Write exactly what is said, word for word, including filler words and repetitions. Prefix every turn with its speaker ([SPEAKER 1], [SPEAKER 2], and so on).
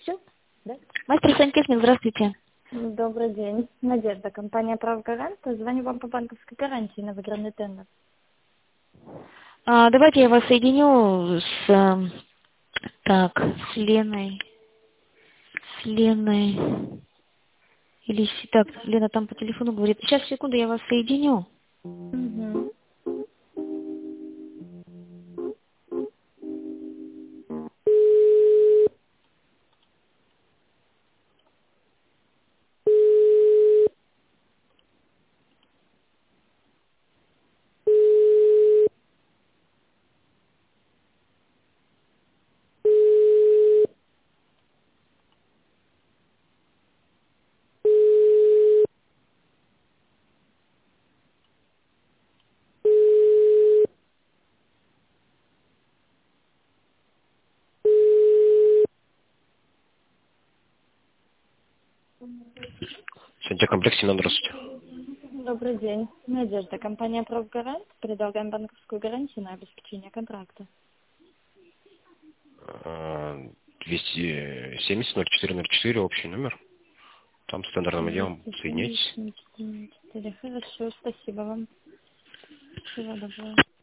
[SPEAKER 1] Все? Да?
[SPEAKER 2] Мастер сантехник, здравствуйте.
[SPEAKER 1] Добрый день. Надежда, компания «Правгарант». Звоню вам по банковской гарантии на выигранный тендер.
[SPEAKER 2] А, давайте я вас соединю с, эм, так, с Леной. С Леной. Или с- так, Лена там по телефону говорит. Сейчас, секунду, я вас соединю.
[SPEAKER 1] Угу.
[SPEAKER 3] Сантехкомплекс Семен, здравствуйте.
[SPEAKER 1] Добрый день. Надежда, компания «Правгарант». Предлагаем банковскую гарантию на обеспечение контракта.
[SPEAKER 3] А, двести семьдесят ноль четыре ноль четыре, общий номер. Там с тендерным отделом
[SPEAKER 1] двести
[SPEAKER 3] соединяйтесь.
[SPEAKER 1] семьдесят четыре. Хорошо, спасибо вам. Всего доброго.